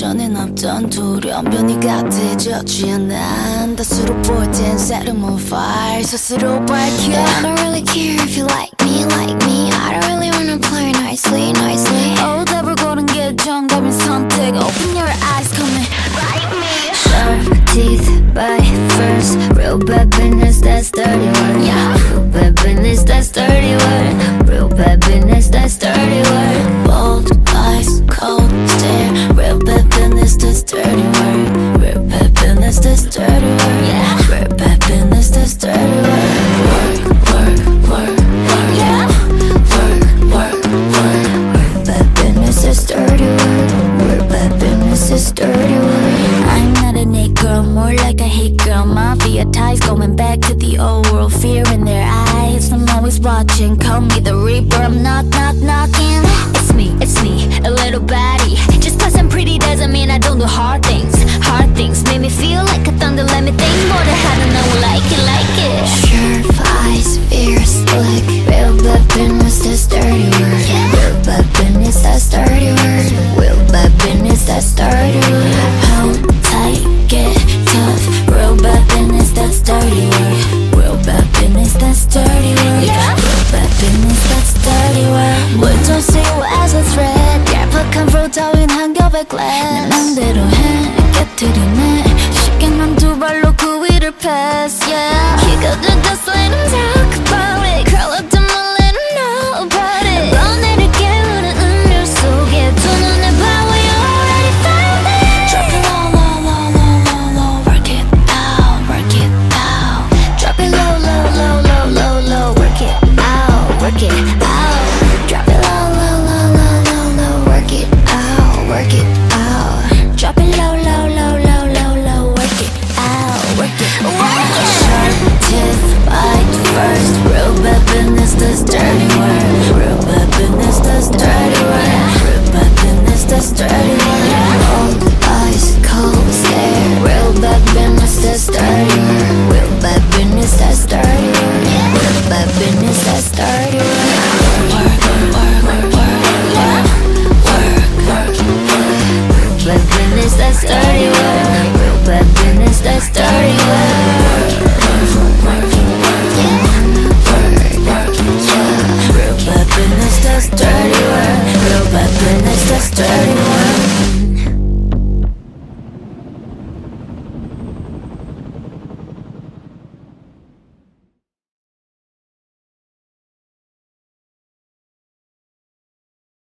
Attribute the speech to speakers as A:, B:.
A: 전엔 없던 두려움 변이 같아져 취한 다수로 볼 땐 set 'em on fire 스스로 밝혀
B: I don't really care if you like me I don't really wanna play nicely
A: 답을 고른 게 정답인 선택 Open your eyes, come and bite me
B: Sharp teeth, bite first Real bad business, that's dirty word Real bad business, that's dirty word Real bad business, that's dirty word
A: Bold eyes, cold stare Real bad business, that's dirty word Real bad business, that's dirty word Real bad business, that's dirty word Work
B: Yeah.
A: Work
B: Real bad business, that's dirty word Real bad business, that's dirty word
A: I'm not an it girl, more like a hate girl Mafia ties going back to the old world Fear in their eyes, I'm always watching Call me the reaper, I'm knocking It's me, a little baddie Just cause I'm pretty doesn't mean I don't do hard things Hard things make me feel like a thunder Let me think more than how to know like it
B: Sharp eyes, fierce look Real bad business, that's dirty word Real bad business, that's dirty word Real bad business, that's dirty word